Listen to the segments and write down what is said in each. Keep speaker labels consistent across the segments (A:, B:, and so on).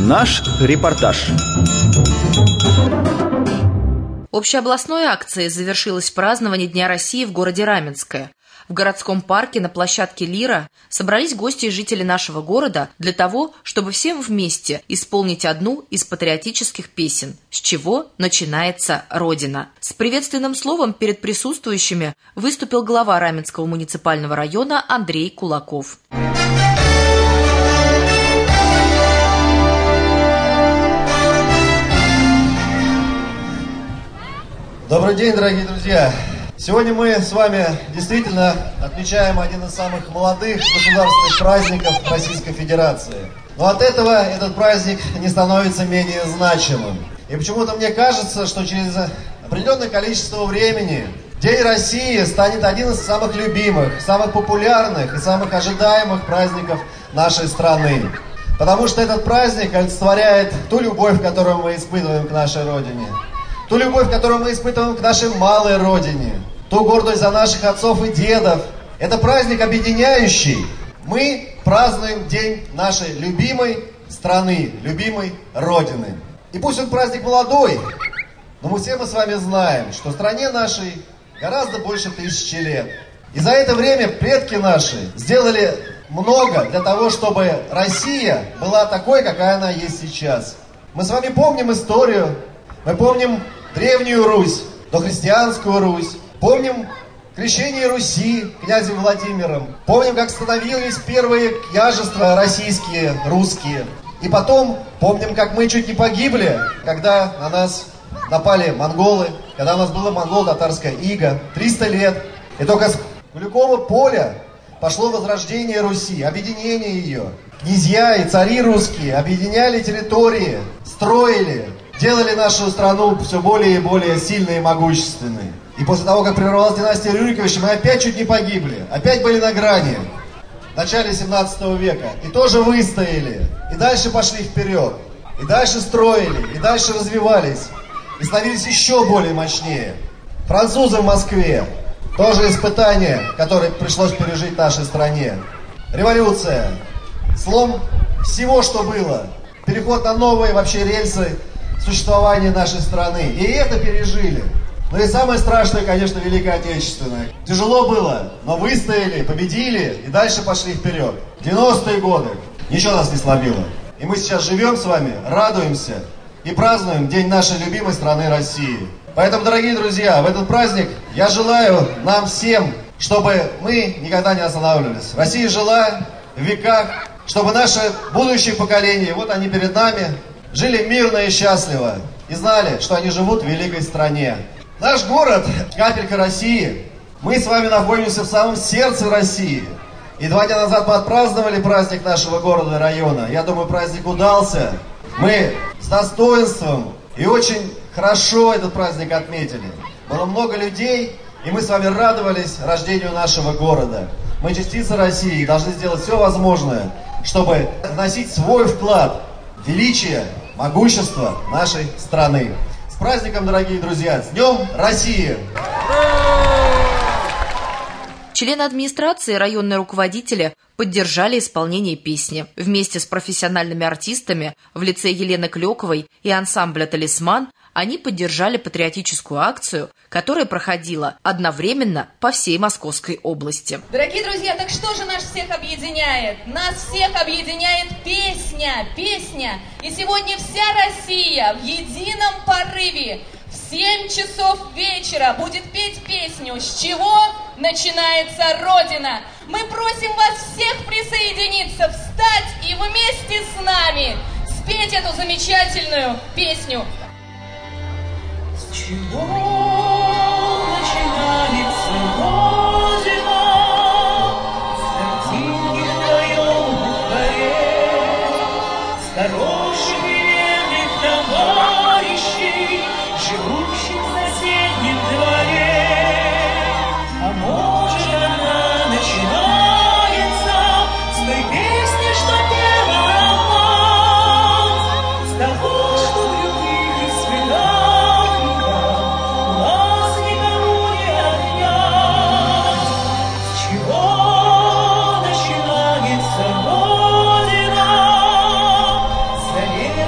A: Наш репортаж.
B: Общеобластной акцией завершилось празднование Дня России в городе Раменское. В городском парке на площадке «Лира» собрались гости и жители нашего города для того, чтобы всем вместе исполнить одну из патриотических песен «С чего начинается Родина». С приветственным словом перед присутствующими выступил глава Раменского муниципального района Андрей Кулаков.
C: Добрый день, дорогие друзья! Сегодня мы с вами действительно отмечаем один из самых молодых государственных праздников Российской Федерации. Но от этого этот праздник не становится менее значимым. И почему-то мне кажется, что через определенное количество времени День России станет один из самых любимых, самых популярных и самых ожидаемых праздников нашей страны. Потому что этот праздник олицетворяет ту любовь, которую мы испытываем к нашей Родине. Ту любовь, которую мы испытываем к нашей малой Родине. Ту гордость за наших отцов и дедов. Это праздник объединяющий. Мы празднуем день нашей любимой страны, любимой Родины. И пусть он праздник молодой, но мы все с вами знаем, что стране нашей гораздо больше 1000 лет. И за это время предки наши сделали много для того, чтобы Россия была такой, какая она есть сейчас. Мы с вами помним историю, мы помним Древнюю Русь, дохристианскую Русь. Помним крещение Руси князем Владимиром. Помним, как становились первые княжества российские, русские. И потом помним, как мы чуть не погибли, когда на нас напали монголы, когда у нас было монголо-татарское иго. 300 лет. И только с Куликового поля пошло возрождение Руси, объединение ее. Князья и цари русские объединяли территории, строили, делали нашу страну все более и более сильной и могущественной. И после того, как прервалась династия Рюриковича, мы опять чуть не погибли. Опять были на грани. В начале 17 века. И тоже выстояли. И дальше пошли вперед. И дальше строили. И дальше развивались. И становились еще более мощнее. Французы в Москве. Тоже испытание, которое пришлось пережить нашей стране. Революция. Слом всего, что было. Переход на новые вообще рельсы существования нашей страны. И это пережили. Ну и самое страшное, конечно, Великая Отечественная. Тяжело было, но выстояли, победили и дальше пошли вперед. 90-е годы. Ничего нас не сломило. И мы сейчас живем с вами, радуемся и празднуем День нашей любимой страны России. Поэтому, дорогие друзья, в этот праздник я желаю нам всем, чтобы мы никогда не останавливались. Россия жила в веках, чтобы наши будущие поколения, вот они перед нами, жили мирно и счастливо и знали, что они живут в великой стране. Наш город – капелька России. Мы с вами находимся в самом сердце России. И 2 дня назад мы отпраздновали праздник нашего города и района. Я думаю, праздник удался. Мы с достоинством и очень хорошо этот праздник отметили. Было много людей, и мы с вами радовались рождению нашего города. Мы частицы России и должны сделать все возможное, чтобы вносить свой вклад в величие, могущество нашей страны. С праздником, дорогие друзья! С Днем России!
B: Члены администрации и районные руководители поддержали исполнение песни. Вместе с профессиональными артистами в лице Елены Клёковой и ансамбля «Талисман» они поддержали патриотическую акцию, которая проходила одновременно по всей Московской области.
D: Дорогие друзья, так что же нас всех объединяет? Нас всех объединяет песня, песня. И сегодня вся Россия в едином порыве в 7 часов вечера будет петь песню «С чего начинается Родина?». Мы просим вас всех присоединиться, встать и вместе с нами спеть эту замечательную песню. С чего начинается Родина? С картинки втроем во дворе, с хороших и верных товарищей, живущих в соседнем дворе. А может, она начинается с той песни, что пела мать, с того, что в любви и свиданиях нас никому не отнять. С чего начинается Родина? С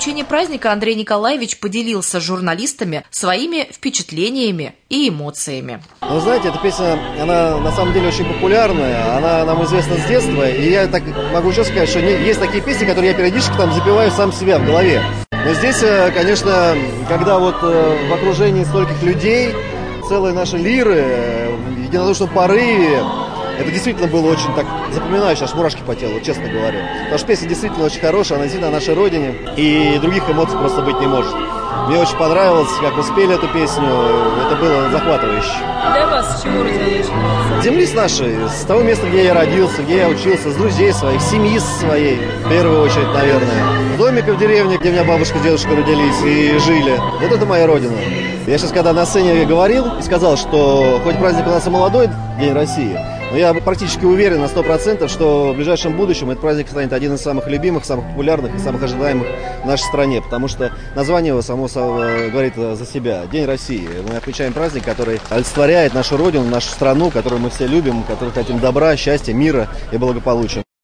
B: заключение праздника Андрей Николаевич поделился с журналистами своими впечатлениями и эмоциями.
C: Вы знаете, эта песня, она на самом деле очень популярная, она нам известна с детства, и я так могу еще сказать, что есть такие песни, которые я периодически там запеваю сам себя в голове. Но здесь, конечно, когда вот в окружении стольких людей, целой нашей лиры, в единодушном порыве, это действительно было очень так запоминающе, аж мурашки по телу, честно говорю. Потому что песня действительно очень хорошая, она действительно о нашей родине, и других эмоций просто быть не может. Мне очень понравилось, как вы спели эту песню, это было захватывающе.
A: Для вас с чего родилась?
C: С земли с нашей, с того места, где я родился, где я учился, с друзей своих, семьи своей, в первую очередь, наверное. Домика в деревне, где у меня бабушка и дедушка родились и жили. Вот это моя родина. Я сейчас, когда на сцене говорил и сказал, что хоть праздник у нас и молодой, День России, но я практически уверен на 100%, что в ближайшем будущем этот праздник станет один из самых любимых, самых популярных и самых ожидаемых в нашей стране, потому что название его само говорит за себя. День России. Мы отмечаем праздник, который олицетворяет нашу родину, нашу страну, которую мы все любим, которую хотим добра, счастья, мира и благополучия.